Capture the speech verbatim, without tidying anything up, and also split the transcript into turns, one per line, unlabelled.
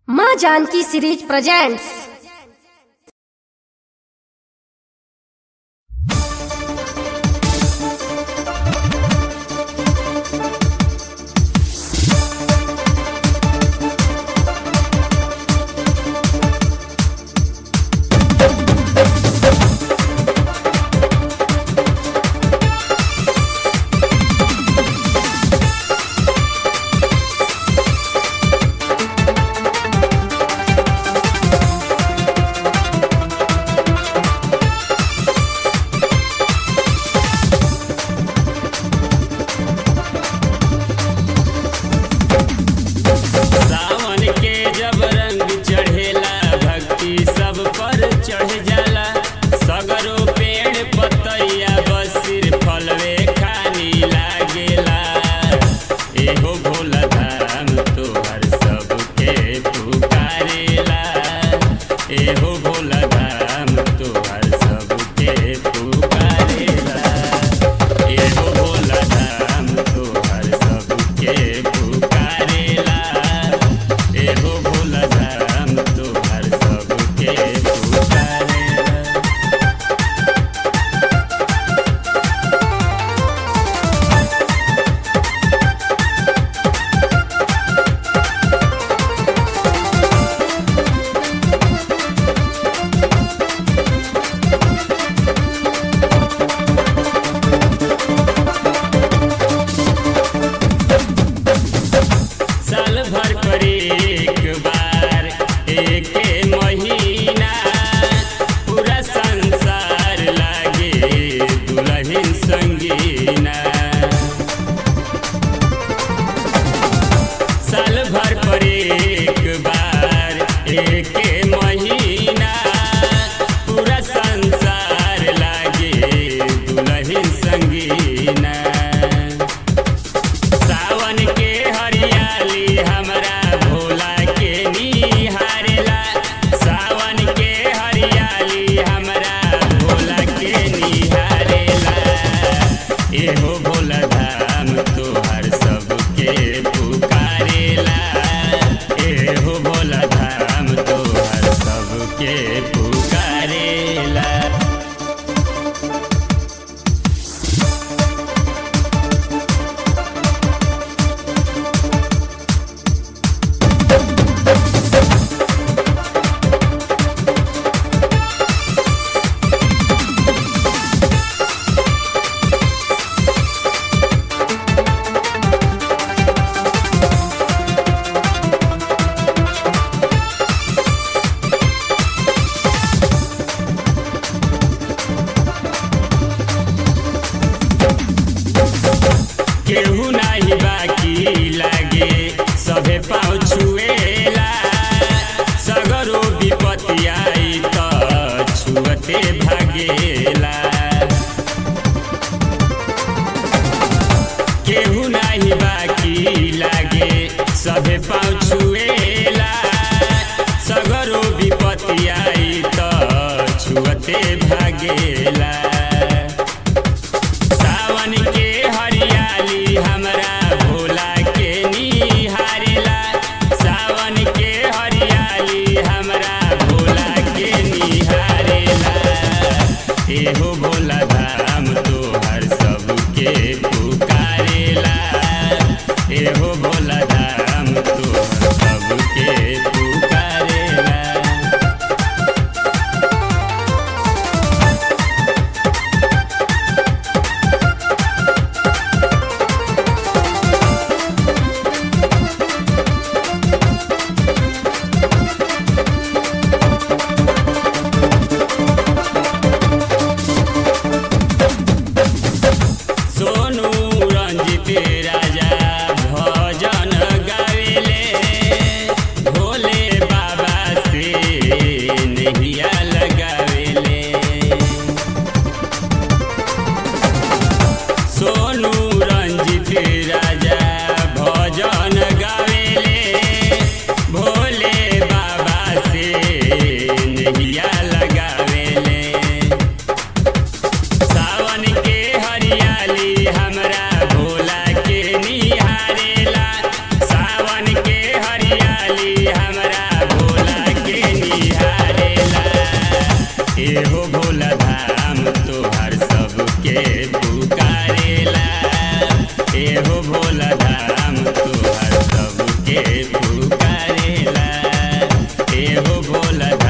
माँ Janaki series presents.
चढ़ जाला सगरो पेड़ पतैया बस सिर फलवे खानी लागेला। एहो भोला धाम तोहर सबके पुकारेला। एहो भोला धाम तोहर सबके पुकारेला। एहो भोला धाम तोहर सबके पुकारेला। एहो भोला धाम तोहर सबके साल भर पर एक बार एक महीना पूरा संसार लागे दुल्हन संगीना। साल भर पर एक बार एक महीना पूरा संसार लागे दुल्हन संगीना। सावन के हरियाली हमरा भोला के निहारेला। सावन के हरियाली हमरा भोला के निहारेला। एहो भोला धाम तोहर सबके पुकारेला। एहो भोला धाम तोहर सबके पुकारेला। केहू नाही बाकी लागे सभे पाँव छुएला। सगरो विपत्ति आई त छुअते भागेला। केहू नाही बाकी लागे सभे पाँव छुएला। सगरो विपत्ति आई त छुअते भागेला। सावन के हरियाली हमरा भोला के निहारेला। सावन के हरियाली हमरा भोला के निहारेला। एहो भोला धाम तोहर सबके पुकारेला। एहो भोला धाम तोहर सबके पुकारेला। सोनू रंजित राजा भजन गावेले। भोले बाबा से नैया लगावेले। सोनू रंजित राजा भजन गावेले। एहो भोला धाम तोहर सबके पुकारेला एहो भोला धाम तोहर सबके पुकारेला एहो भोला